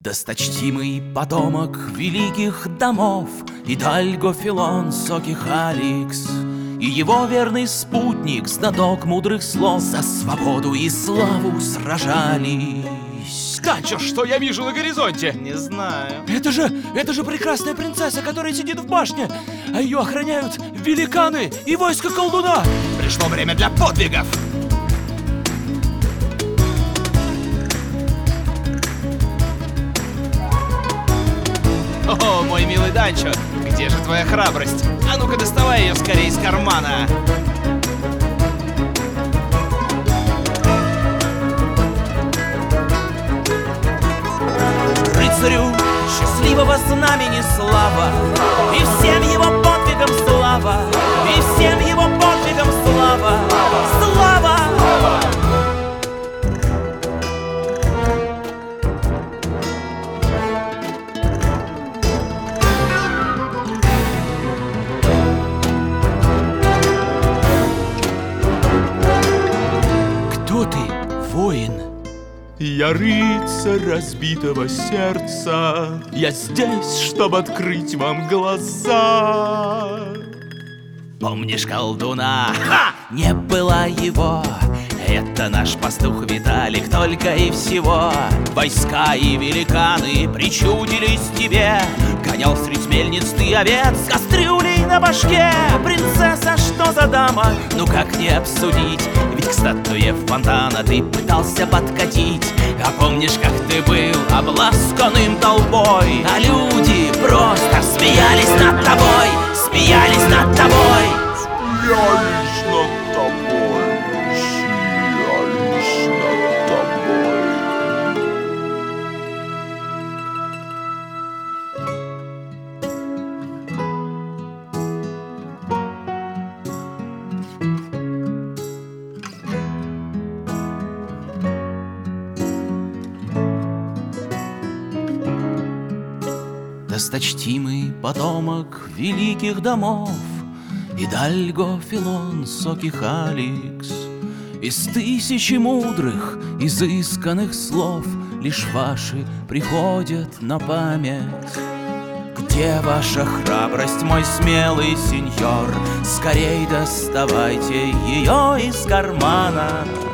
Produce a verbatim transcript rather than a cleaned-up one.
Досточтимый потомок великих домов Идальго, Филон, Сокихаликс, и его верный спутник, знаток мудрых слов, за свободу и славу сражались. Дача, что я вижу на горизонте? Не знаю. Это же, это же прекрасная принцесса, которая сидит в башне, а ее охраняют великаны и войско колдуна. Пришло время для подвигов. О, мой милый Данчо, где же твоя храбрость? А ну-ка доставай ее скорее из кармана. Рыцарю счастливого знамени слава, и всем его подвигам слава, и всем его подвигам слава, слава! Кто ты, воин? Я рыцарь разбитого сердца, я здесь, чтобы открыть вам глаза. Помнишь колдуна? Ха! Не было его. Это наш пастух Виталик только и всего. Войска и великаны причудились тебе. Гонял средь мельниц ты овец с кастрюлей на башке. Принцесса, что за дама? Ну как не обсудить? Ведь к статуе фонтана ты пытался подкатить. А помнишь, как ты был обласканным толпой? А люди просто смеялись над тобой, смеялись над тобой. Смеялись над тобой, смеялись над тобой. Досточтимый потомок великих домов, Идальго, Филон, Сокихаликс, из тысячи мудрых, изысканных слов лишь ваши приходят на память. Где ваша храбрость, мой смелый сеньор? Скорей доставайте ее из кармана.